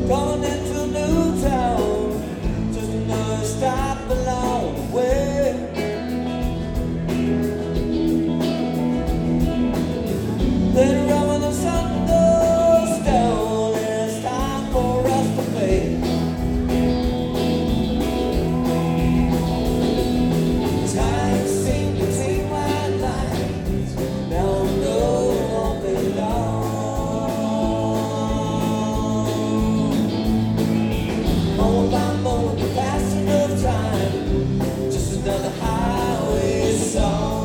Going into new town, just another stop along the way. Then around when the sun goes down, it's time for us to play. Time sing between white lines, now I know it won't be long. Moment by moment, the passing of time, just another highway song.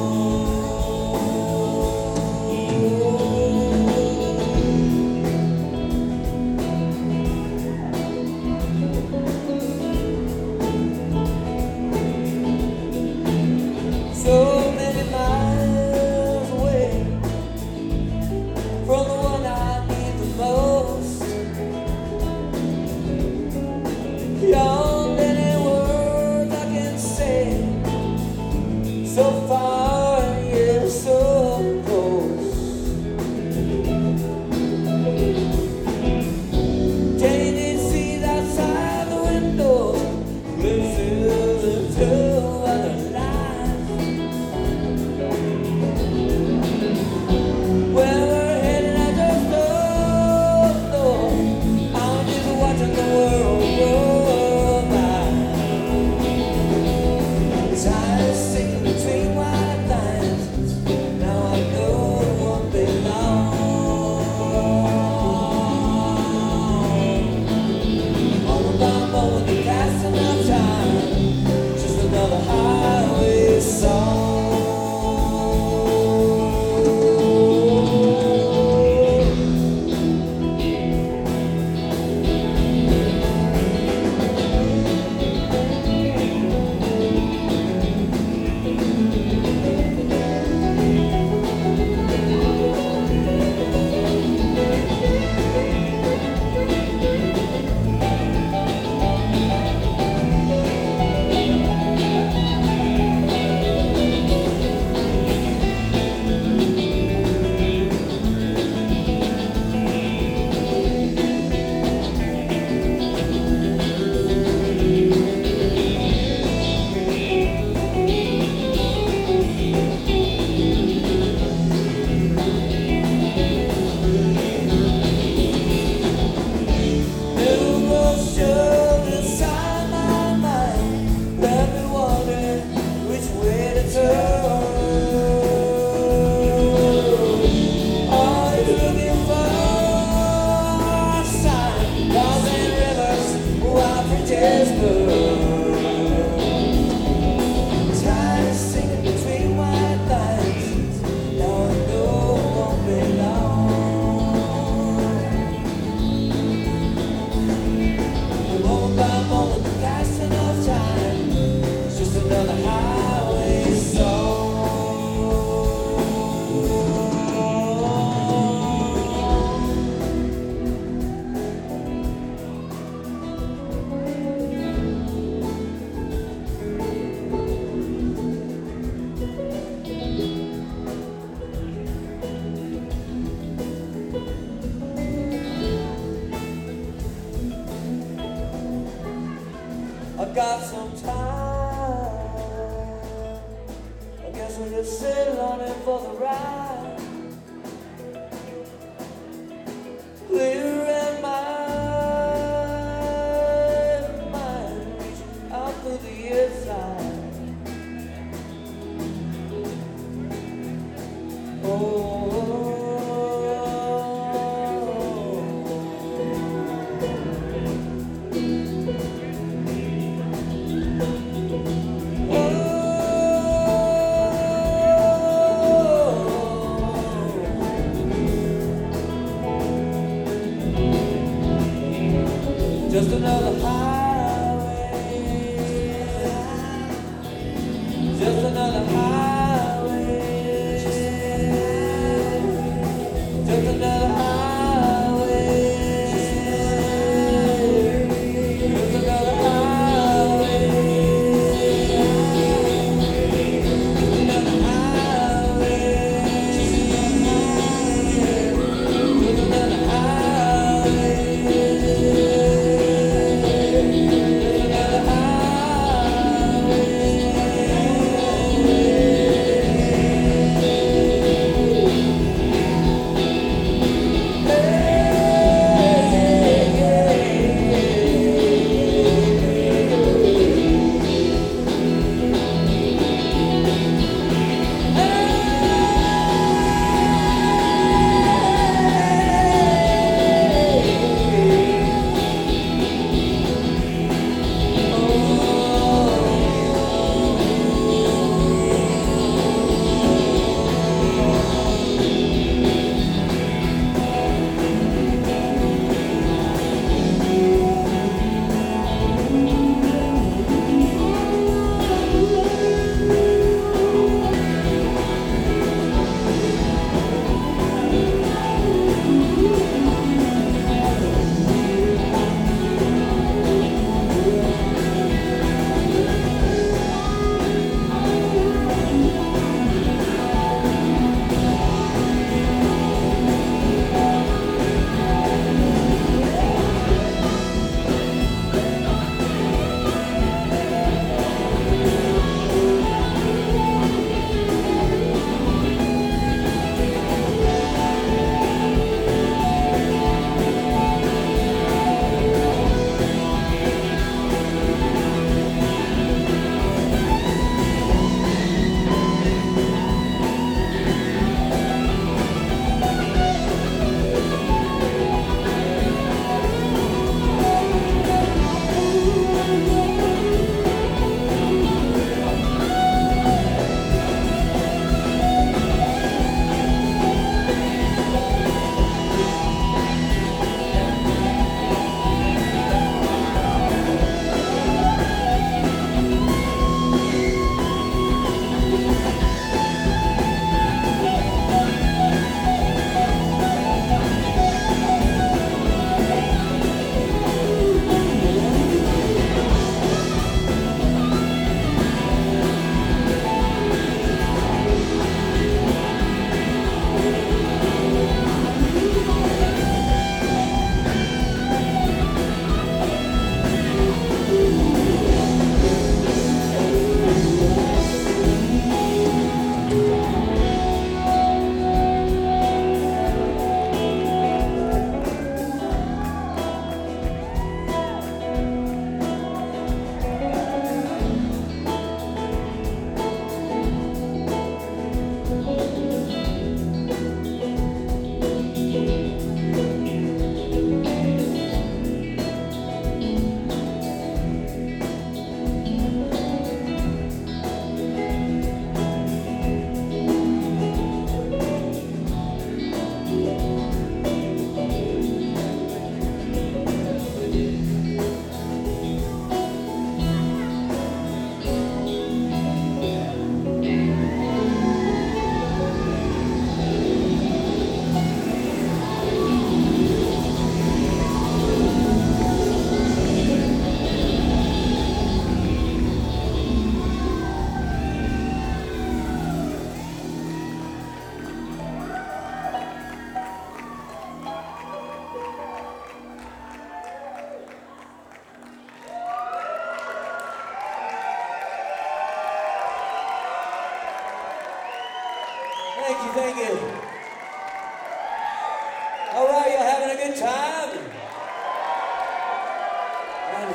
So many miles away from the one I need the most. Beyond any words I can say, so far and yet so close. Changing seas outside the window, glimpses into other lives. Where we're headed I just don't know. I'm just watching the world go by. Time singing between white lines, now I know it won't be long. Moment by moment, the passing of time, just another highway song. Time singing between white lines, now I know it won't be long. Moment by moment, the passing of time, it's just another highway song. I got some time, I guess we'll just sit on it for the ride. Clear in my mind, reaching out through the inside. Just another highway, just another highway, just another highway, just another highway, just another highway, just another highway.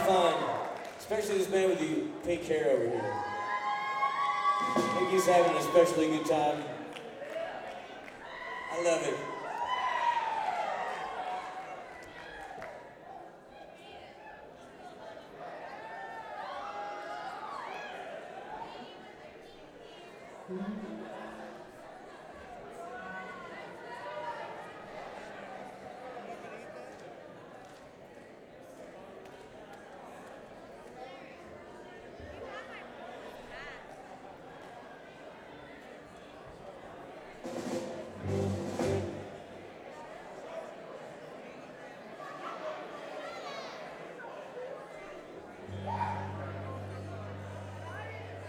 fun, especially this man with the pink hair over here. I think he's having an especially good time. I love it. Mm-hmm.